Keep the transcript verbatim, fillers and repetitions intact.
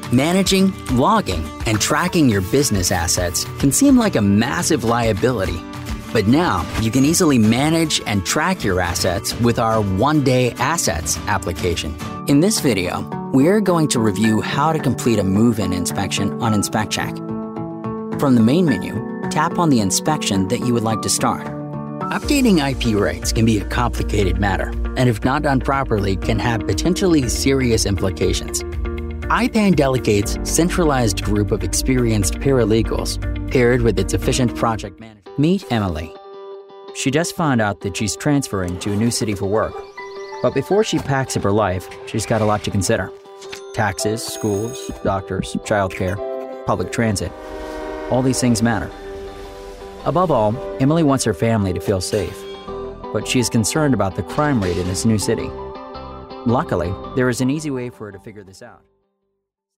Managing, logging, and tracking your business assets can seem like a massive liability. But now, you can easily manage and track your assets with our One Day Assets application. In this video, we're going to review how to complete a move-in inspection on InspectCheck. From the main menu, tap on the inspection that you would like to start. Updating I P rights can be a complicated matter, and if not done properly, can have potentially serious implications. I PAN delegates centralized group of experienced paralegals paired with its efficient project manager. Meet Emily. She just found out that she's transferring to a new city for work. But before she packs up her life, she's got a lot to consider. Taxes, schools, doctors, childcare, public transit. All these things matter. Above all, Emily wants her family to feel safe. But she is concerned about the crime rate in this new city. Luckily, there is an easy way for her to figure this out.